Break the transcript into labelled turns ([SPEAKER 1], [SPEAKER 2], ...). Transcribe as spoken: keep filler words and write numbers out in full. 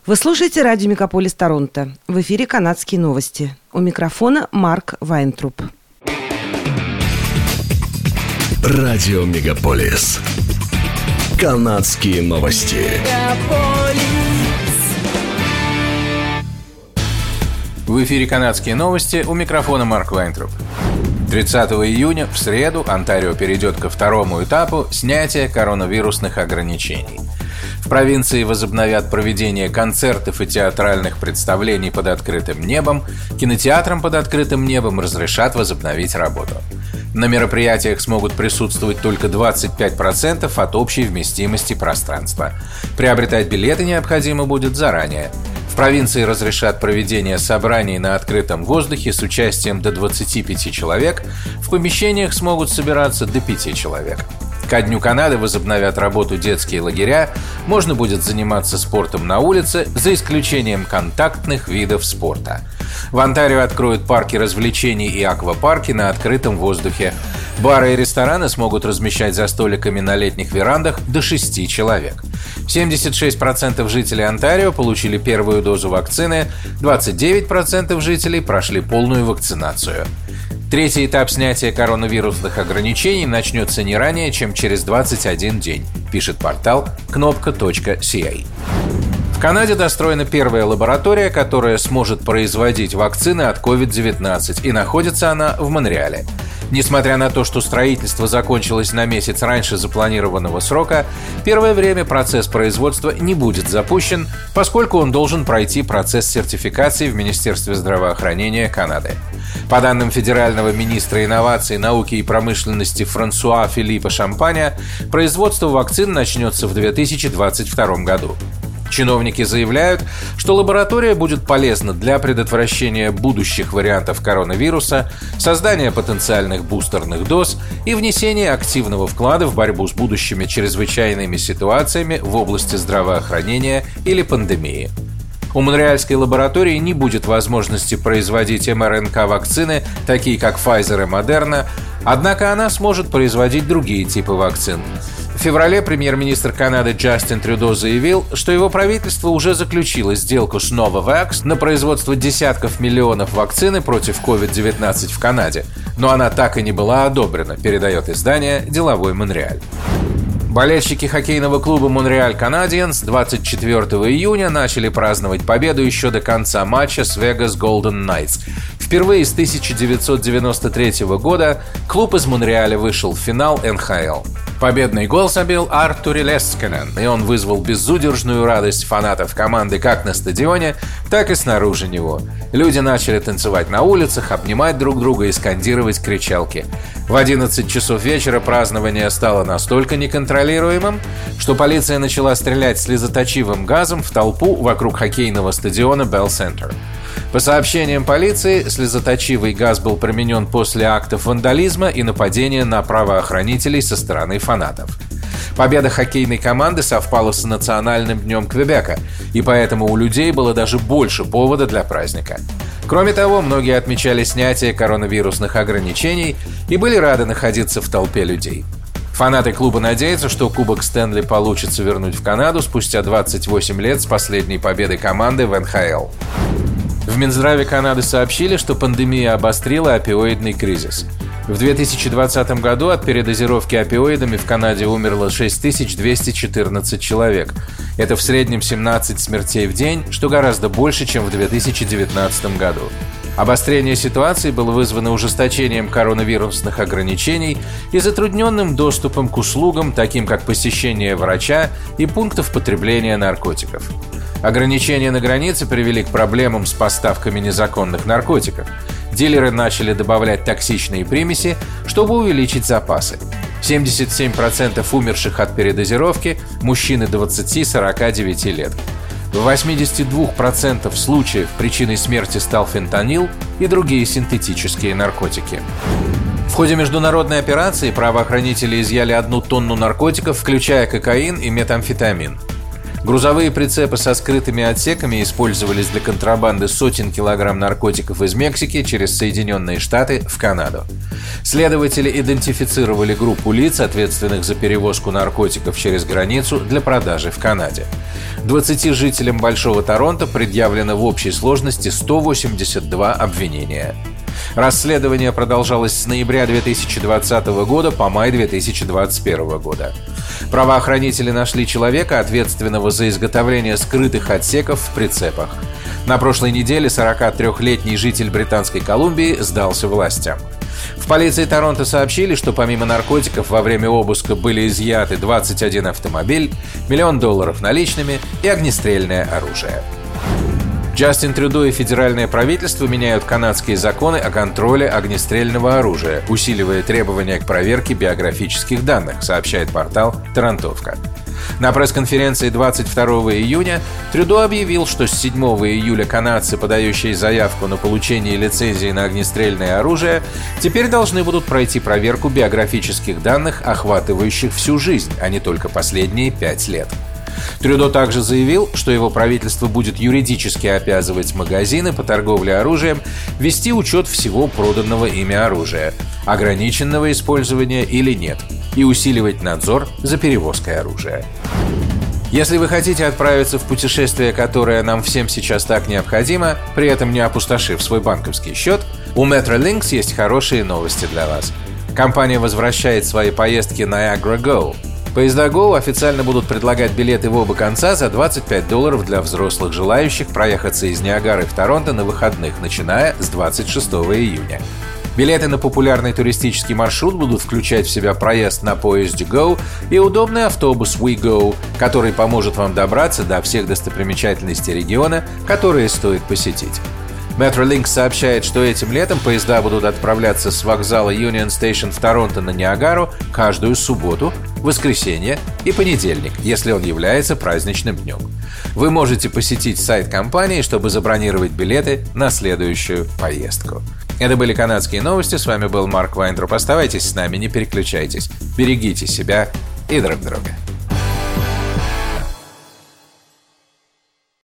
[SPEAKER 1] Вы слушаете радио Мегаполис Торонто. В эфире канадские новости. У микрофона Марк Вайнтруп.
[SPEAKER 2] Радио Мегаполис. Канадские новости.
[SPEAKER 3] В эфире канадские новости. У микрофона Марк Вайнтруп. тридцатого июня, в среду, Онтарио перейдет ко второму этапу снятия коронавирусных ограничений. В провинции возобновят проведение концертов и театральных представлений под открытым небом. Кинотеатрам под открытым небом разрешат возобновить работу. На мероприятиях смогут присутствовать только двадцать пять процентов от общей вместимости пространства. Приобретать билеты необходимо будет заранее. В провинции разрешат проведение собраний на открытом воздухе с участием до двадцати пяти человек. В помещениях смогут собираться до пяти человек. Ко Дню Канады возобновят работу детские лагеря. Можно будет заниматься спортом на улице, за исключением контактных видов спорта. В Онтарио откроют парки развлечений и аквапарки на открытом воздухе. Бары и рестораны смогут размещать за столиками на летних верандах до шести человек. семьдесят шесть процентов жителей Онтарио получили первую дозу вакцины, двадцать девять процентов жителей прошли полную вакцинацию. Третий этап снятия коронавирусных ограничений начнется не ранее, чем через двадцать один день, пишет портал кнопка точка си эй. В Канаде достроена первая лаборатория, которая сможет производить вакцины от ковид девятнадцать, и находится она в Монреале. Несмотря на то, что строительство закончилось на месяц раньше запланированного срока, первое время процесс производства не будет запущен, поскольку он должен пройти процесс сертификации в Министерстве здравоохранения Канады. По данным федерального министра инноваций, науки и промышленности Франсуа Филиппа Шампаня, производство вакцин начнется в две тысячи двадцать втором году. Чиновники заявляют, что лаборатория будет полезна для предотвращения будущих вариантов коронавируса, создания потенциальных бустерных доз и внесения активного вклада в борьбу с будущими чрезвычайными ситуациями в области здравоохранения или пандемии. У монреальской лаборатории не будет возможности производить эм эр эн ка-вакцины, такие как Pfizer и Moderna, однако она сможет производить другие типы вакцин. В феврале премьер-министр Канады Джастин Трюдо заявил, что его правительство уже заключило сделку с Novavax на производство десятков миллионов вакцины против ковид девятнадцать в Канаде, но она так и не была одобрена, передает издание «Деловой Монреаль». Болельщики хоккейного клуба Montreal Canadiens двадцать четвёртого июня начали праздновать победу еще до конца матча с Vegas Golden Knights. Впервые с тысяча девятьсот девяносто третьего года клуб из Монреаля вышел в финал эн ха эл. Победный гол забил Артури Лескинен, и он вызвал безудержную радость фанатов команды как на стадионе, так и снаружи него. Люди начали танцевать на улицах, обнимать друг друга и скандировать кричалки. В одиннадцать часов вечера празднование стало настолько неконтролируемым, что полиция начала стрелять слезоточивым газом в толпу вокруг хоккейного стадиона Bell Center. По сообщениям полиции, слезоточивый газ был применен после актов вандализма и нападения на правоохранителей со стороны фанатов. Победа хоккейной команды совпала с Национальным днем Квебека, и поэтому у людей было даже больше повода для праздника. Кроме того, многие отмечали снятие коронавирусных ограничений и были рады находиться в толпе людей. Фанаты клуба надеются, что Кубок Стэнли получится вернуть в Канаду спустя двадцать восемь лет с последней победой команды в эн ха эл. В Минздраве Канады сообщили, что пандемия обострила опиоидный кризис. В две тысячи двадцатом году от передозировки опиоидами в Канаде умерло шесть тысяч двести четырнадцать человек. Это в среднем семнадцать смертей в день, что гораздо больше, чем в две тысячи девятнадцатом году. Обострение ситуации было вызвано ужесточением коронавирусных ограничений и затрудненным доступом к услугам, таким как посещение врача и пунктов потребления наркотиков. Ограничения на границе привели к проблемам с поставками незаконных наркотиков. Дилеры начали добавлять токсичные примеси, чтобы увеличить запасы. семьдесят семь процентов умерших от передозировки – мужчины двадцати-сорока девяти лет. В восемьдесят два процента случаев причиной смерти стал фентанил и другие синтетические наркотики. В ходе международной операции правоохранители изъяли одну тонну наркотиков, включая кокаин и метамфетамин. Грузовые прицепы со скрытыми отсеками использовались для контрабанды сотен килограмм наркотиков из Мексики через Соединенные Штаты в Канаду. Следователи идентифицировали группу лиц, ответственных за перевозку наркотиков через границу для продажи в Канаде. двадцати жителям Большого Торонто предъявлено в общей сложности сто восемьдесят два обвинения. Расследование продолжалось с ноября две тысячи двадцатого года по май две тысячи двадцать первого года. Правоохранители нашли человека, ответственного за изготовление скрытых отсеков в прицепах. На прошлой неделе сорокатрёхлетний житель Британской Колумбии сдался властям. В полиции Торонто сообщили, что помимо наркотиков во время обыска были изъяты двадцать один автомобиль, миллион долларов наличными и огнестрельное оружие. Джастин Трюдо и федеральное правительство меняют канадские законы о контроле огнестрельного оружия, усиливая требования к проверке биографических данных, сообщает портал «Торонтовка». На пресс-конференции двадцать второго июня Трюдо объявил, что с седьмого июля канадцы, подающие заявку на получение лицензии на огнестрельное оружие, теперь должны будут пройти проверку биографических данных, охватывающих всю жизнь, а не только последние пять лет. Трюдо также заявил, что его правительство будет юридически обязывать магазины по торговле оружием вести учет всего проданного ими оружия, ограниченного использования или нет, и усиливать надзор за перевозкой оружия. Если вы хотите отправиться в путешествие, которое нам всем сейчас так необходимо, при этом не опустошив свой банковский счет, у Metrolinx есть хорошие новости для вас. Компания возвращает свои поездки Niagara Go. Поезда Go официально будут предлагать билеты в оба конца за двадцать пять долларов для взрослых желающих проехаться из Ниагары в Торонто на выходных, начиная с двадцать шестого июня. Билеты на популярный туристический маршрут будут включать в себя проезд на поезде Go и удобный автобус WeGo, который поможет вам добраться до всех достопримечательностей региона, которые стоит посетить. Metrolinx сообщает, что этим летом поезда будут отправляться с вокзала Union Station в Торонто на Ниагару каждую субботу, воскресенье и понедельник, если он является праздничным днем. Вы можете посетить сайт компании, чтобы забронировать билеты на следующую поездку. Это были канадские новости. С вами был Марк Вайнтроп. Оставайтесь с нами, не переключайтесь. Берегите себя и друг друга.